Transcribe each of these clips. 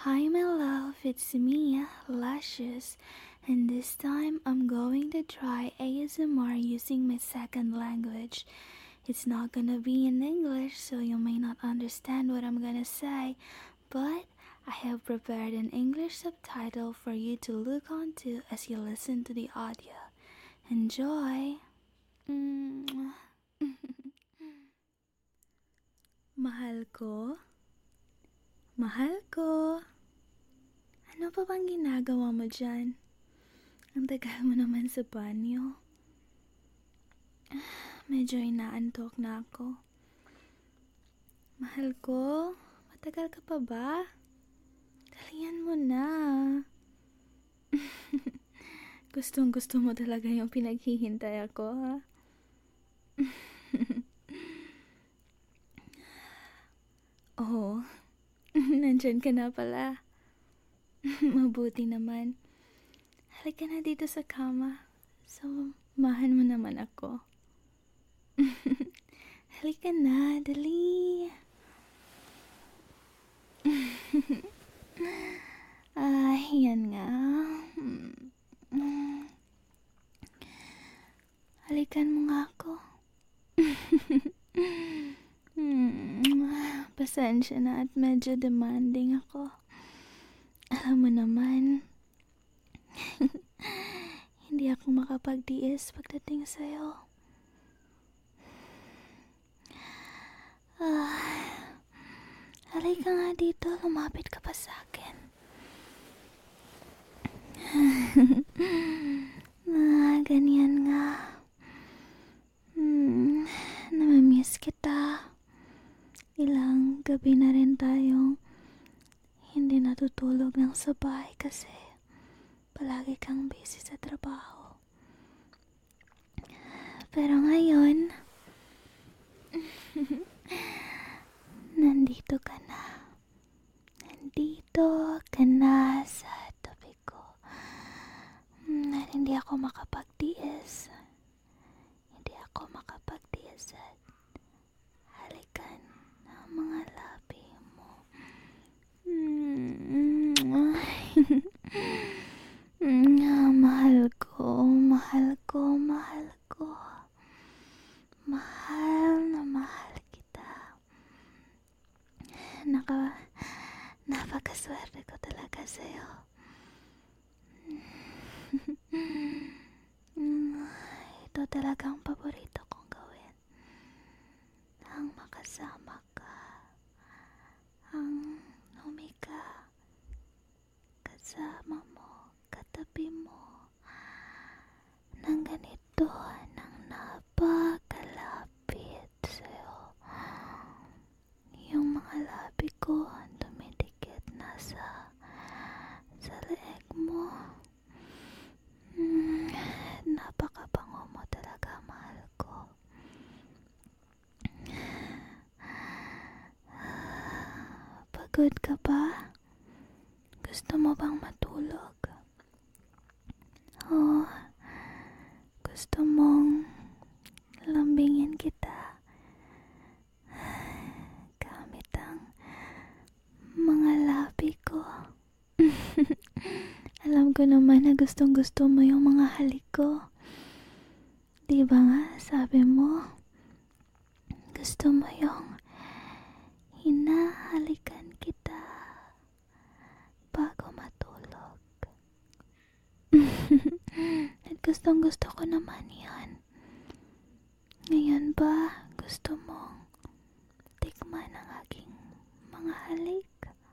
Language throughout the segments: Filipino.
Hi, my love, it's me, Lashes, and this time I'm going to try ASMR using my second language. It's not gonna be in English, so you may not understand what I'm gonna say, but I have prepared an English subtitle for you to look onto as you listen to the audio. Enjoy! Mahal ko, mahal ko. Ano pa bang ginagawa mo dyan? Ang tagal mo naman sa banyo. Medyo inaantok na ako. Mahal ko, matagal ka pa ba? Dalian mo na. Gustong gusto mo talaga yung pinaghihintay ako, ha? Oo, nandyan ka na pala. Mabuti naman. Halika na dito sa kama. Samahan mo naman ako. Halika na, dali. Yan nga. Halikan mo nga ako. Pasensya na at medyo demanding ako. Alam mo naman, hindi ako makapagtiis pagdating sa'yo. Halika nga dito, lumapit ka pa sa akin. Ganyan nga. Namimiss kita. Ilang gabi na rin tayong hindi natutulog ng sabay kasi palagi kang busy sa trabaho. Pero ngayon, nandito ka na. Nandito ka na sa tabi ko. At hindi ako makapagtiis. Hindi ako makapagtiis at halikan ang mga labi mo. Mahal ko, mahal ko, mahal ko. Mahal na mahal kita. Napakaswerte ko talaga sa'yo. Ito talagang paborito kong gawin. Ang makasama ka. Ang humika. Kasama mo. Katabi mo. Nang ganito. Nang napakalapit sa'yo. Yung mga labi ko dumidikit na sa leeg mo. Napakabango mo talaga, mahal ko. Pagod ka ba? Gusto mo bang matulog? O gusto mong lambingin kita gamit ang mga labi ko? Alam ko naman na gustong gusto mo yung mga halik ko. Diba nga, sabi mo, gusto mo yung hinahalikan kita bago matulog. At gustong gusto ko naman yan. Ngayon ba, gusto mong tikman ang aking mga halik?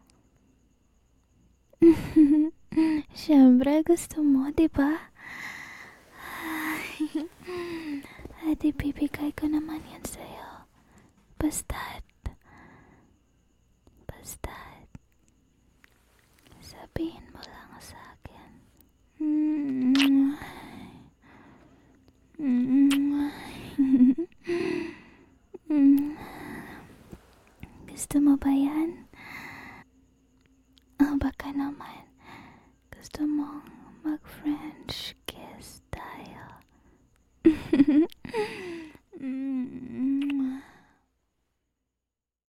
Siyempre, gusto mo, diba? At ibibigay ko naman yan sa'yo. Basta't sabihin mo lang sa akin. Gusto mo ba yan? O baka naman gusto mong mag-French kiss tayo.